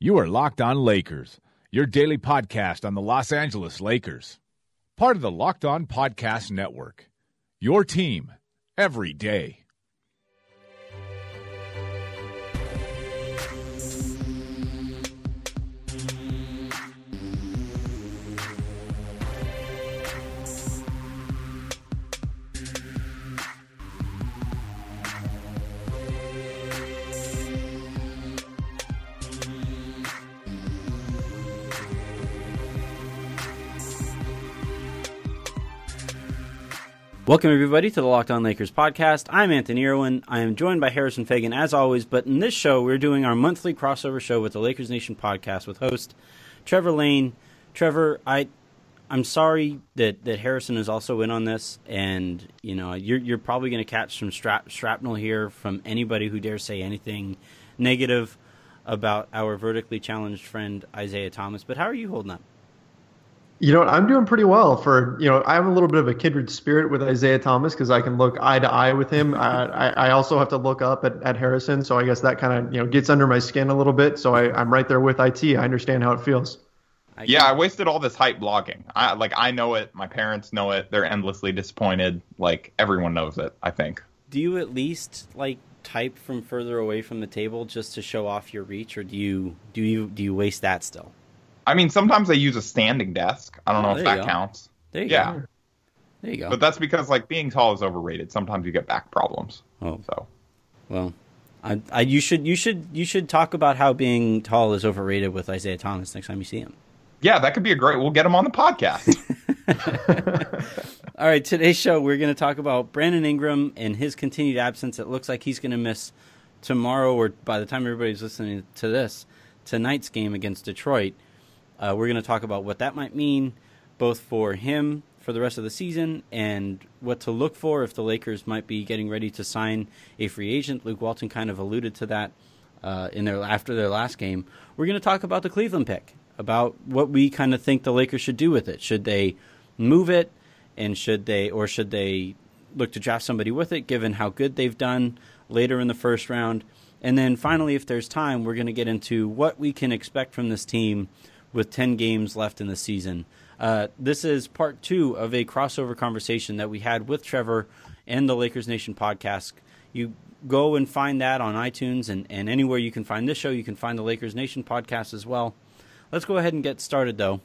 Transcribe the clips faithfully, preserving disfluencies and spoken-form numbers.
You are Locked On Lakers, your daily podcast on the Los Angeles Lakers. Part of the Locked On Podcast Network, your team every day. Welcome, everybody, to the Locked On Lakers podcast. I'm Anthony Irwin. I am joined by Harrison Fagan, as always, but in this show, we're doing our monthly crossover show with the Lakers Nation podcast with host Trevor Lane. Trevor, I, I'm sorry that, that Harrison is also in on this, and, you know, you're, you're probably going to catch some strap, shrapnel here from anybody who dares say anything negative about our vertically challenged friend Isaiah Thomas, but how are you holding up? You know, I'm doing pretty well for, you know, I have a little bit of a kindred spirit with Isaiah Thomas because I can look eye to eye with him. I, I, I also have to look up at, at Harrison. So I guess that kind of, you know, gets under my skin a little bit. So I, I'm right there with I T. I understand how it feels. Yeah, I wasted all this hype blogging. I like, I know it. My parents know it. They're endlessly disappointed. Like, everyone knows it, I think. Do you at least, like, type from further away from the table just to show off your reach? Or do you, do you, do you waste that still? I mean, sometimes I use a standing desk. I don't Oh, know if there you that go. counts. There you yeah. go. There you go. But that's because, like, being tall is overrated. Sometimes you get back problems. Oh, So, well, I, I, you should, you should, you should talk about how being tall is overrated with Isaiah Thomas next time you see him. yeah, that could be a great... We'll get him on the podcast. All right, today's show, we're going to talk about Brandon Ingram and his continued absence. It looks like he's going to miss tomorrow, or by the time everybody's listening to this, tonight's game against Detroit. Uh, we're going to talk about what that might mean, both for him for the rest of the season and what to look for if the Lakers might be getting ready to sign a free agent. Luke Walton kind of alluded to that uh, in their after their last game. We're going to talk about the Cleveland pick, about what we kind of think the Lakers should do with it. Should they move it, and should they, or should they look to draft somebody with it, given how good they've done later in the first round? And then finally, if there's time, we're going to get into what we can expect from this team with ten games left in the season. Uh, this is part two of a crossover conversation that we had with Trevor and the Lakers Nation podcast. You go and find that on iTunes and, and anywhere you can find this show. You can find the Lakers Nation podcast as well. Let's go ahead and get started, though.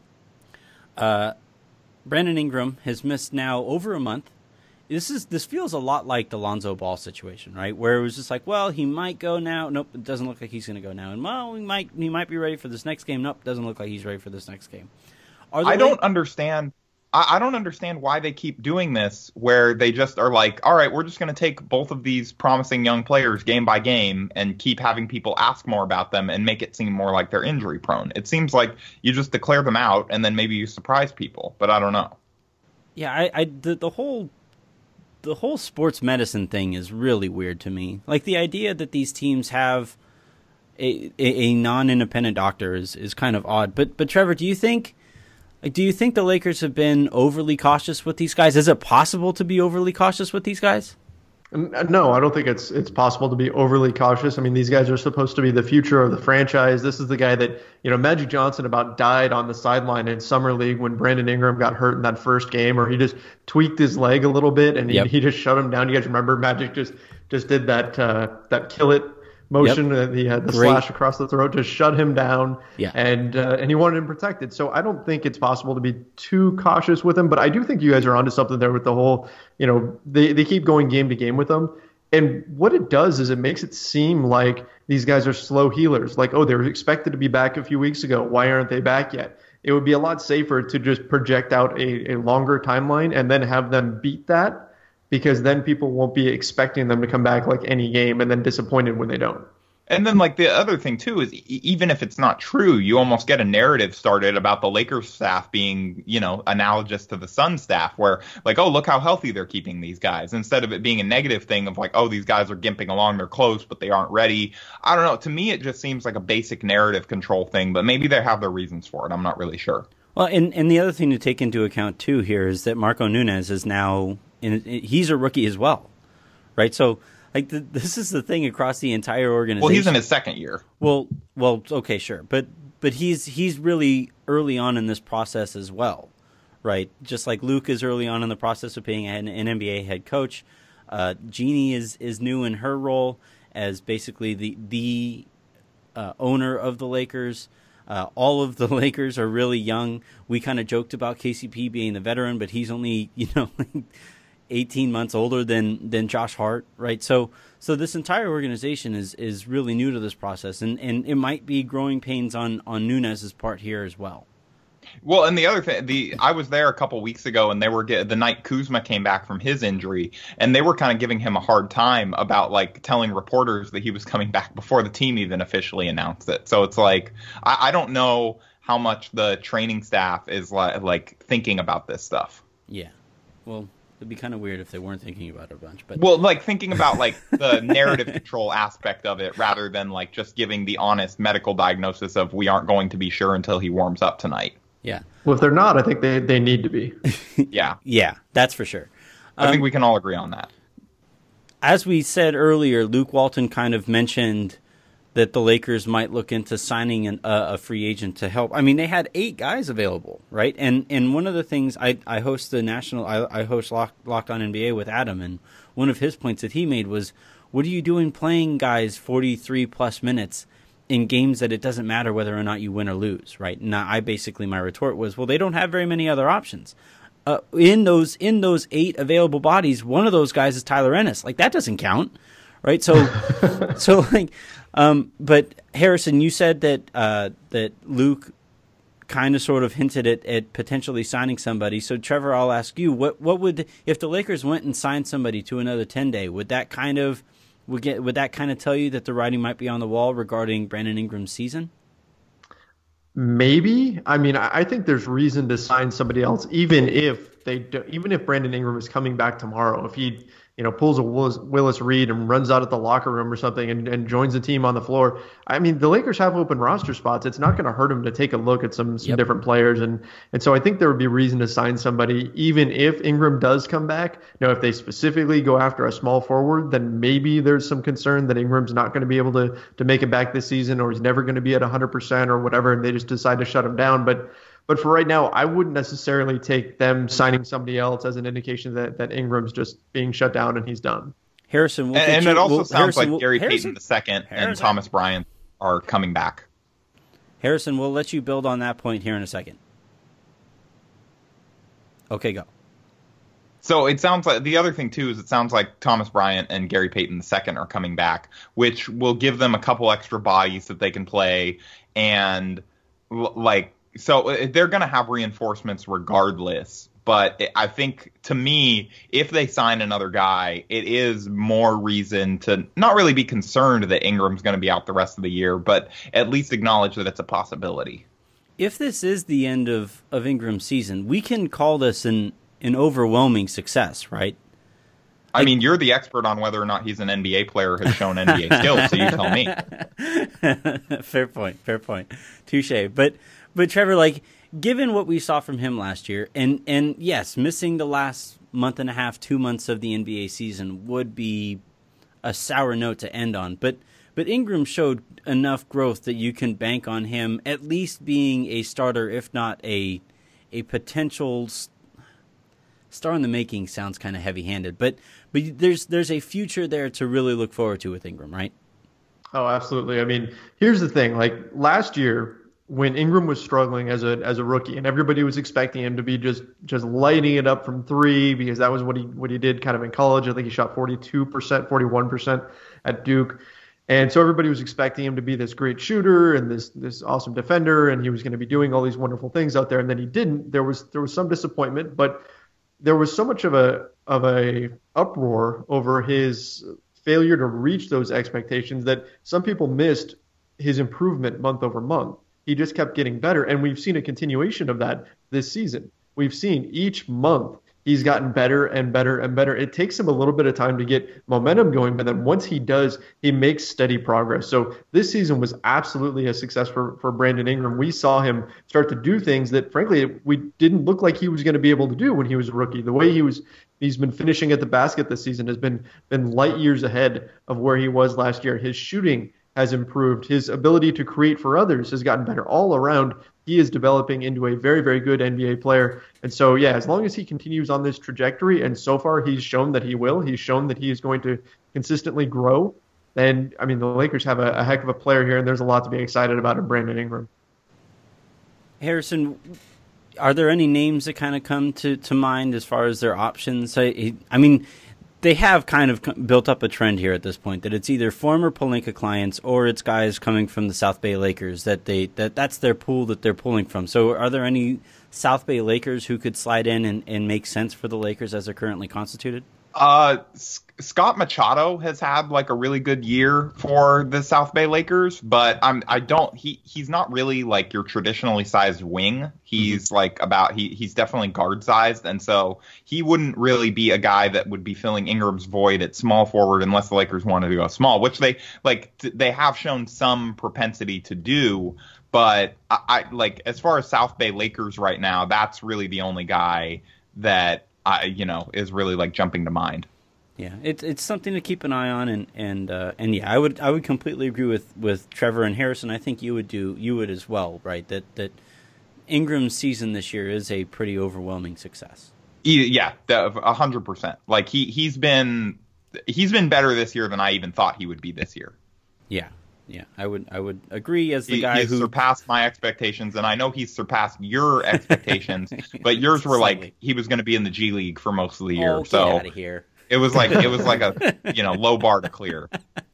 Uh, Brandon Ingram has missed now over a month. This is this feels a lot like the Lonzo Ball situation, right? Where it was just like, well, he might go now. Nope, it doesn't look like he's going to go now. And well, he might he might be ready for this next game. Nope, doesn't look like he's ready for this next game. Are I don't understand. I, I don't understand why they keep doing this, where they just are like, all right, we're just going to take both of these promising young players game by game and keep having people ask more about them and make it seem more like they're injury prone. It seems like you just declare them out and then maybe you surprise people, but I don't know. Yeah, I, I the, the whole. The whole sports medicine thing is really weird to me. Like, the idea that these teams have a, a, a non-independent doctor is, is kind of odd. But, but Trevor, do you think like, do you think the Lakers have been overly cautious with these guys? Is it possible to be overly cautious with these guys? No, I don't think it's it's possible to be overly cautious. I mean, these guys are supposed to be the future of the franchise. This is the guy that, you know, Magic Johnson about died on the sideline in Summer League when Brandon Ingram got hurt in that first game, or he just tweaked his leg a little bit and he, Yep. he just shut him down. You guys remember Magic just just did that uh, that kill it motion, Yep. that he had the Great. slash across the throat, just shut him down. Yeah. And uh, and he wanted him protected. So I don't think it's possible to be too cautious with him, but I do think you guys are onto something there with the whole, you know, they, they keep going game to game with him. And what it does is it makes it seem like these guys are slow healers. Like, oh, they were expected to be back a few weeks ago. Why aren't they back yet? It would be a lot safer to just project out a, a longer timeline and then have them beat that, because then people won't be expecting them to come back like any game and then disappointed when they don't. And then, like, the other thing, too, is e- even if it's not true, you almost get a narrative started about the Lakers staff being, you know, analogous to the Suns staff, where, like, oh, look how healthy they're keeping these guys, instead of it being a negative thing of, like, oh, these guys are gimping along, they're close, but they aren't ready. I don't know. To me, it just seems like a basic narrative control thing, but maybe they have their reasons for it. I'm not really sure. Well, and, and the other thing to take into account, too, here is that Marco Nunes is now, in, he's a rookie as well, right? So, like the, this is the thing across the entire organization. Well, he's in his second year. Well, well, okay, sure, but but he's he's really early on in this process as well, right? Just like Luke is early on in the process of being an, an N B A head coach. Uh, Jeannie is is new in her role as basically the the uh, owner of the Lakers. Uh, all of the Lakers are really young. We kind of joked about K C P being the veteran, but he's only, you know, eighteen months older than than Josh Hart, right? So so this entire organization is is really new to this process, and, and it might be growing pains on on Nunez's part here as well. Well, and the other thing, the I was there a couple weeks ago, and they were get, the night Kuzma came back from his injury, and they were kind of giving him a hard time about like telling reporters that he was coming back before the team even officially announced it. So it's like I, I don't know how much the training staff is like, like thinking about this stuff. Yeah, well, it'd be kind of weird if they weren't thinking about it a bunch. But well, like thinking about like the narrative control aspect of it, rather than like just giving the honest medical diagnosis of we aren't going to be sure until he warms up tonight. Yeah. Well, if they're not, I think they, they need to be. Yeah. Yeah, that's for sure. I um, think we can all agree on that. As we said earlier, Luke Walton kind of mentioned that the Lakers might look into signing an, uh, a free agent to help. I mean, they had eight guys available, right? And and one of the things I, I host the national, I, I host Lock, Locked On N B A with Adam, and one of his points that he made was, what are you doing playing guys forty-three plus minutes in games that it doesn't matter whether or not you win or lose, right? Now, I basically, my retort was, well, they don't have very many other options. Uh, in those in those eight available bodies, one of those guys is Tyler Ennis. Like, that doesn't count, right? So, so like, um, but Harrison, you said that uh, that Luke kind of sort of hinted at, at potentially signing somebody. So, Trevor, I'll ask you, what what would, if the Lakers went and signed somebody to another ten-day, would that kind of Would get would that kind of tell you that the writing might be on the wall regarding Brandon Ingram's season? Maybe. I mean, I think there's reason to sign somebody else, even if they do, even if Brandon Ingram is coming back tomorrow. If he, you know, pulls a Willis, Willis Reed and runs out at the locker room or something and, and joins the team on the floor. I mean, the Lakers have open roster spots. It's not going to hurt him to take a look at some, some Yep. different players. And, and so I think there would be reason to sign somebody, even if Ingram does come back. Now, if they specifically go after a small forward, then maybe there's some concern that Ingram's not going to be able to, to make it back this season, or he's never going to be at one hundred percent or whatever, and they just decide to shut him down. But But for right now, I wouldn't necessarily take them signing somebody else as an indication that, that Ingram's just being shut down and he's done. Harrison, we'll and, and you, it also we'll, sounds Harrison, like we'll, Gary Harrison, Payton the second and Harrison. Thomas Bryant are coming back. Harrison, we'll let you build on that point here in a second. Okay, go. So it sounds like the other thing too is it sounds like Thomas Bryant and Gary Payton the second are coming back, which will give them a couple extra bodies that they can play, and l- like so they're going to have reinforcements regardless. But I think, to me, if they sign another guy, it is more reason to not really be concerned that Ingram's going to be out the rest of the year, but at least acknowledge that it's a possibility. If this is the end of, of Ingram's season, we can call this an, an overwhelming success, right? I mean, you're the expert on whether or not he's an N B A player has shown N B A skills, so you tell me. Fair point, fair point. Touche. But, but Trevor, like, given what we saw from him last year, and, and yes, missing the last month and a half, two months of the N B A season would be a sour note to end on. But but Ingram showed enough growth that you can bank on him at least being a starter, if not a a potential st- star in the making. Sounds kind of heavy-handed, but but there's there's a future there to really look forward to with Ingram, right? Oh, absolutely. I mean, here's the thing. Like last year, when Ingram was struggling as a as a rookie, and everybody was expecting him to be just just lighting it up from three because that was what he what he did kind of in college. I think he shot forty-two percent, forty-one percent at Duke. And so everybody was expecting him to be this great shooter and this this awesome defender, and he was going to be doing all these wonderful things out there. And then he didn't. There was there was some disappointment, but there was so much of a of a uproar over his failure to reach those expectations that some people missed his improvement month over month. He just kept getting better, and we've seen a continuation of that this season. We've seen each month he's gotten better and better and better. It takes him a little bit of time to get momentum going, but then once he does, he makes steady progress. So this season was absolutely a success for, for Brandon Ingram. We saw him start to do things that, frankly, we didn't look like he was going to be able to do when he was a rookie. The way he was, he's been finishing at the basket this season has been been light years ahead of where he was last year. His shooting has improved. His ability to create for others has gotten better. All around, he is developing into a very, very good N B A player. And so, yeah, as long as he continues on this trajectory, and so far he's shown that he will, he's shown that he is going to consistently grow, then, I mean, the Lakers have a, a heck of a player here, and there's a lot to be excited about in Brandon Ingram. Harrison, are there any names that kind of come to, to mind as far as their options? I, I mean, they have kind of built up a trend here at this point that it's either former Pelinka clients or it's guys coming from the South Bay Lakers that they that that's their pool that they're pulling from. So are there any South Bay Lakers who could slide in and, and make sense for the Lakers as they're currently constituted? Uh, S- Scott Machado has had like a really good year for the South Bay Lakers, but I'm I don't he he's not really like your traditionally sized wing. He's mm-hmm. like about he he's definitely guard sized, and so he wouldn't really be a guy that would be filling Ingram's void at small forward unless the Lakers wanted to go small, which they like t- they have shown some propensity to do. But I, I like as far as South Bay Lakers right now, that's really the only guy that I, you know, is really like jumping to mind. Yeah, it's it's something to keep an eye on, and and uh, and yeah, I would I would completely agree with, with Trevor and Harrison. I think you would do you would as well, right? That that Ingram's season this year is a pretty overwhelming success. Yeah, a hundred percent. Like he he's been he's been better this year than I even thought he would be this year. Yeah. Yeah, I would I would agree as the he, guy he's who surpassed my expectations, and I know he's surpassed your expectations, but yours were like he was going to be in the G League for most of the year. Oh, so get out of here. It was like it was like a you know low bar to clear.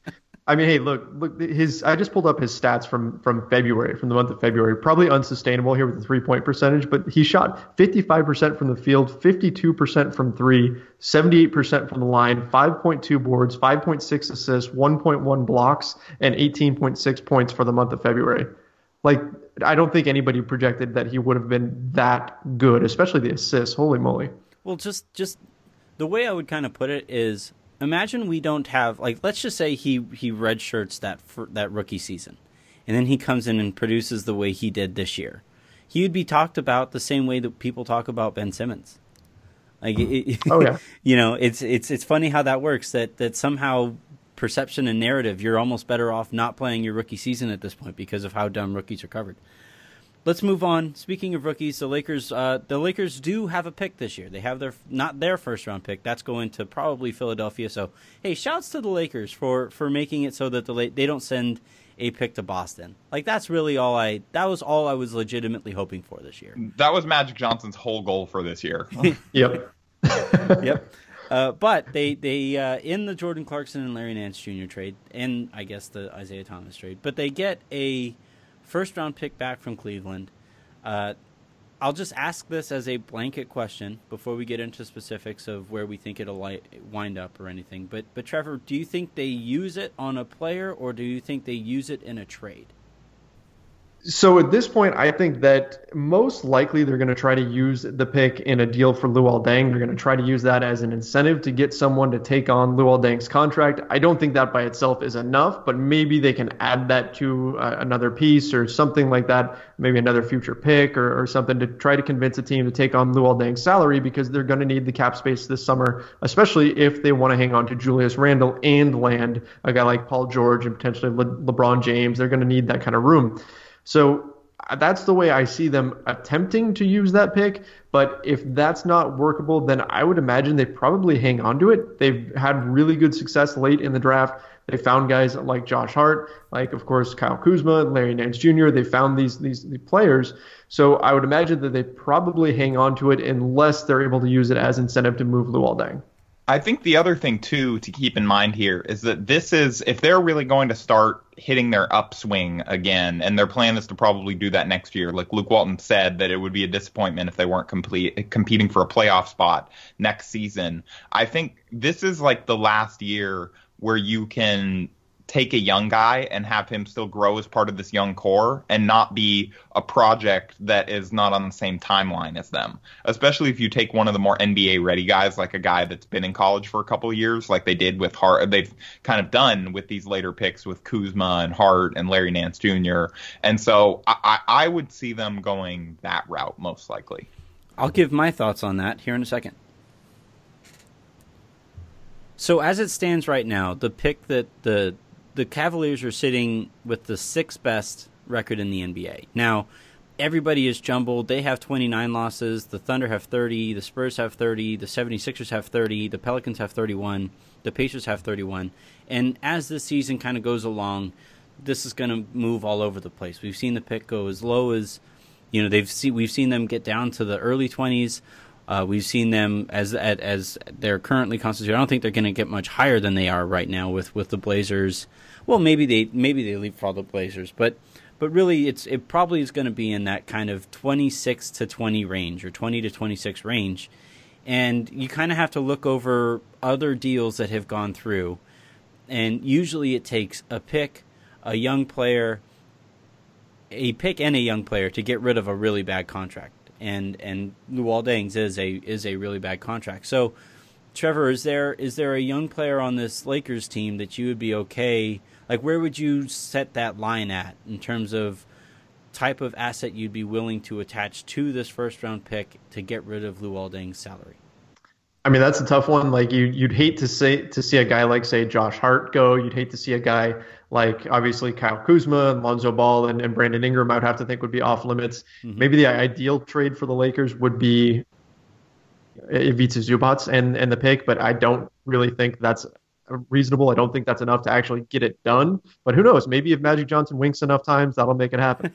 I mean, hey, look, look, his. I just pulled up his stats from from February, from the month of February. Probably unsustainable here with the three point percentage, but he shot fifty-five percent from the field, fifty-two percent from three, seventy-eight percent from the line, five point two boards, five point six assists, one point one blocks, and eighteen point six points for the month of February. Like, I don't think anybody projected that he would have been that good, especially the assists. Holy moly! Well, just just the way I would kind of put it is, imagine we don't have, like, let's just say he, he redshirts that for, that rookie season, and then he comes in and produces the way he did this year. He would be talked about the same way that people talk about Ben Simmons. Like, it, oh yeah, you know, it's it's it's funny how that works. That that somehow perception and narrative, you're almost better off not playing your rookie season at this point because of how dumb rookies are covered. Let's move on. Speaking of rookies, the Lakers uh, the Lakers do have a pick this year. They have their not their first round pick. That's going to probably Philadelphia. So, hey, shouts to the Lakers for, for making it so that the they don't send a pick to Boston. Like, that's really all I that was all I was legitimately hoping for this year. That was Magic Johnson's whole goal for this year. Yep. Yep. Uh, but they they uh, in the Jordan Clarkson and Larry Nance Junior trade, and I guess the Isaiah Thomas trade, but they get a first round pick back from Cleveland. Uh, I'll just ask this as a blanket question before we get into specifics of where we think it'll li- wind up or anything. But but Trevor, do you think they use it on a player, or do you think they use it in a trade? So at this point, I think that most likely they're going to try to use the pick in a deal for Luol Deng. They're going to try to use that as an incentive to get someone to take on Luol Deng's contract. I don't think that by itself is enough, but maybe they can add that to uh, another piece or something like that, maybe another future pick or, or something to try to convince a team to take on Luol Deng's salary, because they're going to need the cap space this summer, especially if they want to hang on to Julius Randle and land a guy like Paul George and potentially Le- LeBron James. They're going to need that kind of room. So that's the way I see them attempting to use that pick. But if that's not workable, then I would imagine they probably hang on to it. They've had really good success late in the draft. They found guys like Josh Hart, like, of course, Kyle Kuzma, Larry Nance Junior They found these, these these players. So I would imagine that they probably hang on to it unless they're able to use it as incentive to move Luol Deng. I think the other thing, too, to keep in mind here is that this is, if they're really going to start hitting their upswing again, and their plan is to probably do that next year, like Luke Walton said, that it would be a disappointment if they weren't complete, competing for a playoff spot next season. I think this is like the last year where you can take a young guy and have him still grow as part of this young core and not be a project that is not on the same timeline as them. Especially if you take one of the more N B A ready guys, like a guy that's been in college for a couple of years, like they did with Hart. They've kind of done with these later picks with Kuzma and Hart and Larry Nance Junior And so I, I would see them going that route most likely. I'll give my thoughts on that here in a second. So as it stands right now, the pick that the the Cavaliers are sitting with the sixth best record in the N B A. Now, everybody is jumbled. They have twenty-nine losses. The Thunder have thirty. The Spurs have thirty. The seventy-sixers have thirty. The Pelicans have thirty-one. The Pacers have thirty-one. And as this season kind of goes along, this is going to move all over the place. We've seen the pick go as low as, you know, they've see, we've seen them get down to the early twenties. Uh, we've seen them as as, as they're currently constituted. I don't think they're going to get much higher than they are right now with, with the Blazers. Well, maybe they maybe they leapfrog the Blazers, but but really it's it probably is going to be in that kind of twenty-six to twenty range or twenty to twenty-six range. And you kind of have to look over other deals that have gone through. And usually it takes a pick, a young player, a pick and a young player to get rid of a really bad contract. And and Luol Deng is a is a really bad contract. So, Trevor, is there is there a young player on this Lakers team that you would be okay? Like, where would you set that line at in terms of type of asset you'd be willing to attach to this first round pick to get rid of Luol Deng's salary? I mean, that's a tough one. Like you, you'd hate to say to see a guy like, say, Josh Hart go. You'd hate to see a guy like, obviously, Kyle Kuzma and Lonzo Ball and, and Brandon Ingram, I would have to think would be off limits. Mm-hmm. Maybe the ideal trade for the Lakers would be Ivica Zubac and, and the pick, but I don't really think that's reasonable. I don't think that's enough to actually get it done. But who knows? Maybe if Magic Johnson winks enough times, that'll make it happen.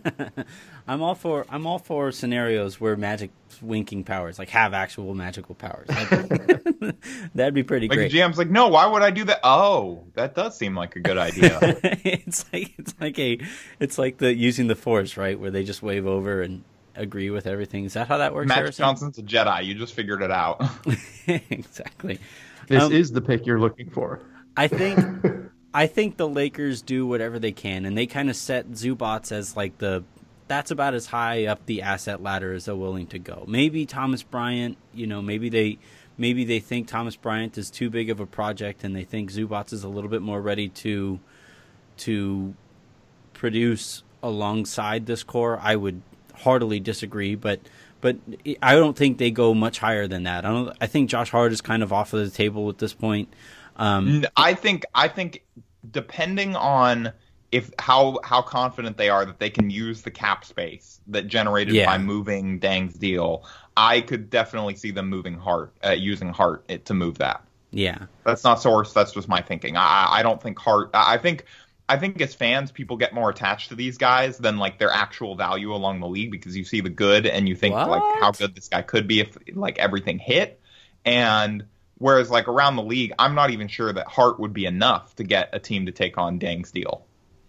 I'm all for I'm all for scenarios where Magic's winking powers like have actual magical powers. That'd, that'd be pretty like great. Like the G M's like, no, why would I do that? Oh, that does seem like a good idea. it's like it's like a it's like the using the Force, right, where they just wave over and agree with everything. Is that how that works? Magic Harrison? Johnson's a Jedi. You just figured it out. Exactly. This um, is the pick you're looking for. I think I think the Lakers do whatever they can, and they kind of set Zubac as like the that's about as high up the asset ladder as they're willing to go. Maybe Thomas Bryant, you know, maybe they maybe they think Thomas Bryant is too big of a project, and they think Zubac is a little bit more ready to to produce alongside this core. I would heartily disagree, but. But I don't think they go much higher than that. I don't. I think Josh Hart is kind of off of the table at this point. Um, I think. I think depending on if how how confident they are that they can use the cap space that generated yeah. by moving Dang's deal, I could definitely see them moving Hart, uh, using Hart it, to move that. Yeah, that's not source. That's just my thinking. I I don't think Hart. I think. I think as fans, people get more attached to these guys than like their actual value along the league because you see the good and you think what? like how good this guy could be if like everything hit. And whereas like around the league, I'm not even sure that Hart would be enough to get a team to take on Dang's deal.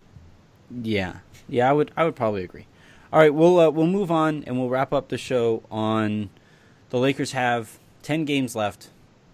Yeah, yeah, I would I would probably agree. All right, we'll uh, we'll move on and we'll wrap up the show on the Lakers have ten games left.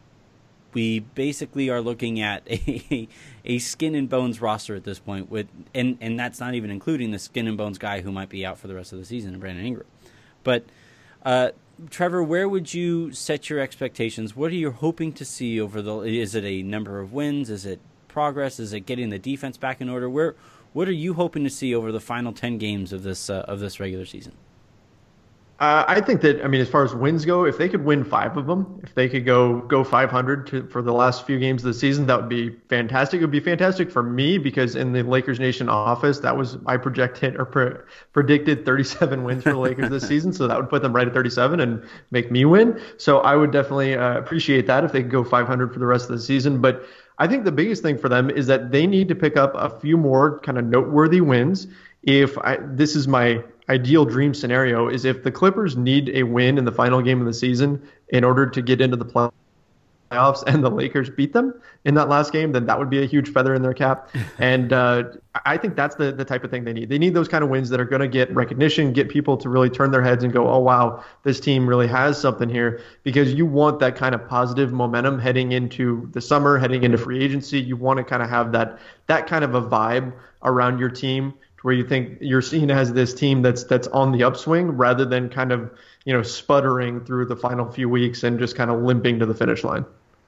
We basically are looking at a a skin and bones roster at this point, with and, and that's not even including the skin and bones guy who might be out for the rest of the season, Brandon Ingram. But uh, Trevor, where would you set your expectations? What are you hoping to see over the? Is it a number of wins? Is it progress? Is it getting the defense back in order? Where what are you hoping to see over the final ten games of this uh, of this regular season? Uh, I think that, I mean, as far as wins go, if they could win five of them, if they could go go five hundred to, for the last few games of the season, that would be fantastic. It would be fantastic for me because in the Lakers Nation office, that was I projected or pre- predicted thirty-seven wins for the Lakers this season. So that would put them right at thirty-seven and make me win. So I would definitely uh, appreciate that if they could go five hundred for the rest of the season. But I think the biggest thing for them is that they need to pick up a few more kind of noteworthy wins. If I, this is my ideal dream scenario, is if the Clippers need a win in the final game of the season in order to get into the playoffs and the Lakers beat them in that last game, then that would be a huge feather in their cap. And uh, I think that's the, the type of thing they need. They need those kind of wins that are going to get recognition, get people to really turn their heads and go, oh, wow, this team really has something here, because you want that kind of positive momentum heading into the summer, heading into free agency. You want to kind of have that that kind of a vibe around your team where you think you're seen as this team that's that's on the upswing rather than kind of, you know, sputtering through the final few weeks and just kind of limping to the finish line.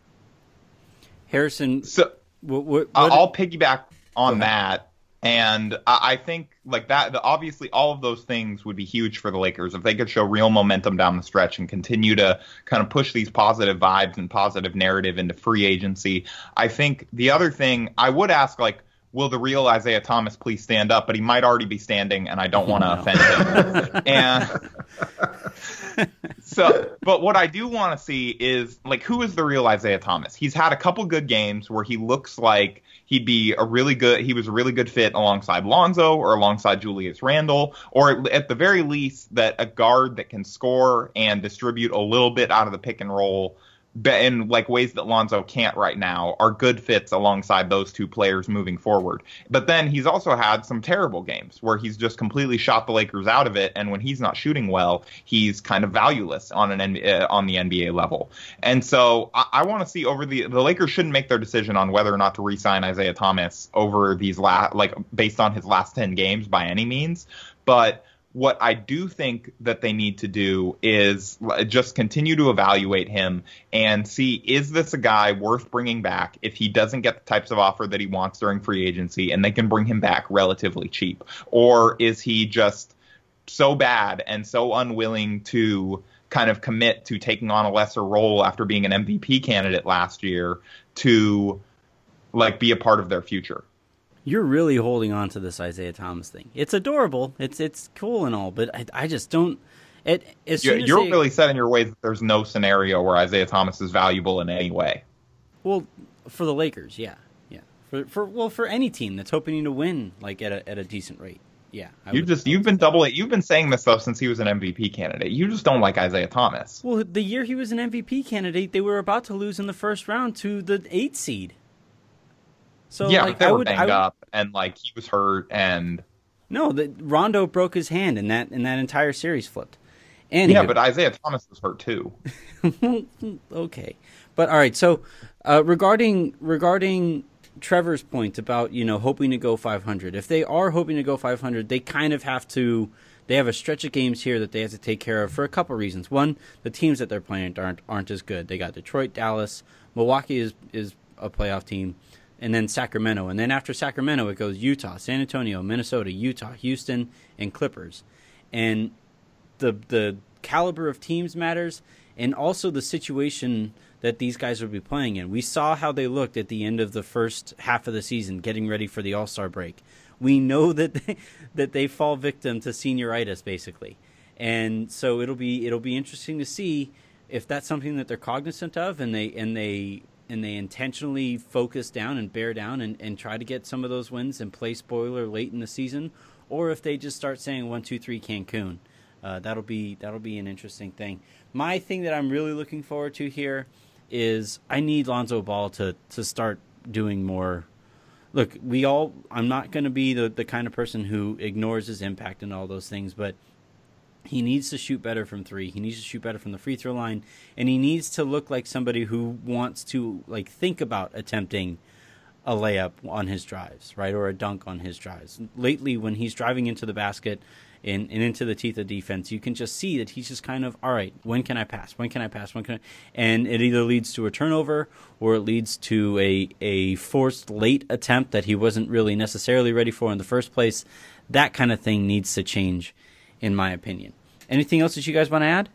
Harrison, so what, what, what, I'll piggyback on that. And I think like that, obviously all of those things would be huge for the Lakers if they could show real momentum down the stretch and continue to kind of push these positive vibes and positive narrative into free agency. I think the other thing I would ask, like, will the real Isaiah Thomas please stand up? But he might already be standing, and I don't want to no. offend him. And so, but what I do want to see is, like, who is the real Isaiah Thomas? He's had a couple good games where he looks like he'd be a really good, he was a really good fit alongside Lonzo or alongside Julius Randle, or at the very least that a guard that can score and distribute a little bit out of the pick and roll in like ways that Lonzo can't right now are good fits alongside those two players moving forward. But then he's also had some terrible games where he's just completely shot the Lakers out of it. And when he's not shooting well, he's kind of valueless on an uh, on the N B A level. And so I, I want to see over the the Lakers shouldn't make their decision on whether or not to re-sign Isaiah Thomas over these last like based on his last ten games by any means. But what I do think that they need to do is just continue to evaluate him and see, is this a guy worth bringing back if he doesn't get the types of offer that he wants during free agency and they can bring him back relatively cheap? Or is he just so bad and so unwilling to kind of commit to taking on a lesser role after being an M V P candidate last year to like be a part of their future? You're really holding on to this Isaiah Thomas thing. It's adorable. It's it's cool and all, but I, I just don't. It as you're, soon as you're they, really set in your ways that there's no scenario where Isaiah Thomas is valuable in any way. Well, for the Lakers, yeah, yeah. For for well, for any team that's hoping to win like at a at a decent rate, yeah. I you would, just you've been double it. You've been saying this stuff since he was an M V P candidate. You just don't like Isaiah Thomas. Well, the year he was an M V P candidate, they were about to lose in the first round to the eighth seed. So, yeah, like, they I were would, banged I would, up, and like he was hurt, and no, the, Rondo broke his hand, and that and that entire series flipped. And yeah, but Isaiah Thomas was hurt too. Okay, but all right. So uh, regarding regarding Trevor's point about you know hoping to go five hundred, if they are hoping to go five hundred, they kind of have to. They have a stretch of games here that they have to take care of for a couple reasons. One, the teams that they're playing aren't aren't as good. They got Detroit, Dallas, Milwaukee is is a playoff team. And then Sacramento. And then after Sacramento, it goes Utah, San Antonio, Minnesota, Utah, Houston, and Clippers. And the the caliber of teams matters, and also the situation that these guys will be playing in. We saw how they looked at the end of the first half of the season, getting ready for the All-Star break. We know that they, that they fall victim to senioritis, basically. And so it'll be it'll be interesting to see if that's something that they're cognizant of, and they and they and they intentionally focus down and bear down and, and try to get some of those wins and play spoiler late in the season, or if they just start saying one, two, three, Cancun. Uh, that'll be that'll be an interesting thing. My thing that I'm really looking forward to here is I need Lonzo Ball to to start doing more. Look, we all. I'm not going to be the the kind of person who ignores his impact and all those things, but he needs to shoot better from three. He needs to shoot better from the free throw line, and he needs to look like somebody who wants to like think about attempting a layup on his drives, right, or a dunk on his drives. Lately, when he's driving into the basket and, and into the teeth of defense, you can just see that he's just kind of, all right, when can I pass? When can I pass? When can I? And it either leads to a turnover or it leads to a a forced late attempt that he wasn't really necessarily ready for in the first place. That kind of thing needs to change, in my opinion. Anything else that you guys want to add?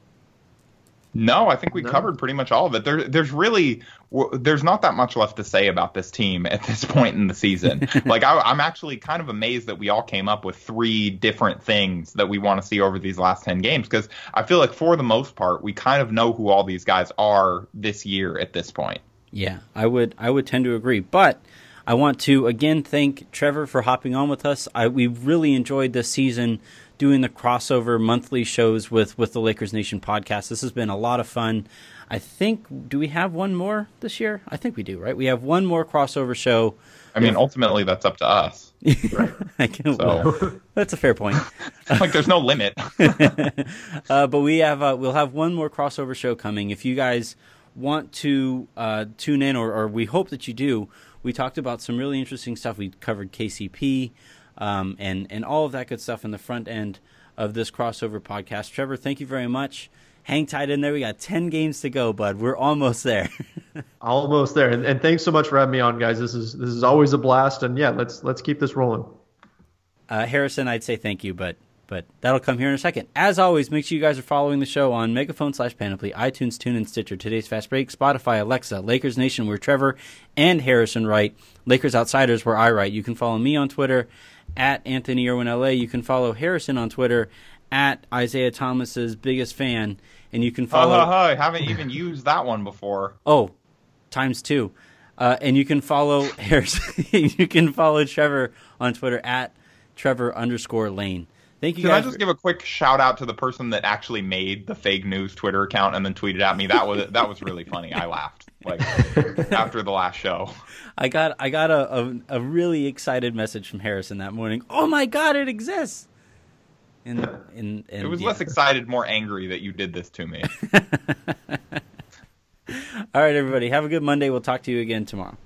No, I think we no. covered pretty much all of it. There, there's really, there's not that much left to say about this team at this point in the season. like, I, I'm actually kind of amazed that we all came up with three different things that we want to see over these last ten games, because I feel like for the most part, we kind of know who all these guys are this year at this point. Yeah, I would, I would tend to agree. But I want to, again, thank Trevor for hopping on with us. I, we really enjoyed this season doing the crossover monthly shows with, with the Lakers Nation podcast. This has been a lot of fun. I think, do we have one more this year? I think we do, right? We have one more crossover show. I mean, ultimately, that's up to us. I can, So- well, that's a fair point. Like, there's no limit. uh, but we have uh, we'll have one more crossover show coming. If you guys want to uh, tune in, or, or we hope that you do, we talked about some really interesting stuff. We covered K C P um, and and all of that good stuff in the front end of this crossover podcast. Trevor, thank you very much. Hang tight in there. We got ten games to go, bud. We're almost there. Almost there. And, and thanks so much for having me on, guys. This is this is always a blast. And yeah, let's let's keep this rolling. Uh, Harrison, I'd say thank you, but but that'll come here in a second. As always, make sure you guys are following the show on Megaphone slash Panoply, iTunes, TuneIn, Stitcher, Today's Fast Break, Spotify, Alexa, Lakers Nation, where Trevor and Harrison write, Lakers Outsiders, where I write. You can follow me on Twitter at Anthony Irwin L A. You can follow Harrison on Twitter at Isaiah Thomas's biggest fan, and you can follow. Oh, I haven't even used that one before. Oh, times two. Uh, and you can follow Harrison. You can follow Trevor on Twitter at Trevor underscore Lane. Thank you. Can guys I just for- give a quick shout out to the person that actually made the fake news Twitter account and then tweeted at me? That was that was really funny. I laughed like after the last show. I got I got a, a a really excited message from Harrison that morning. Oh my God, it exists! And and, and It was yeah. less excited, more angry that you did this to me. All right, everybody. Have a good Monday. We'll talk to you again tomorrow.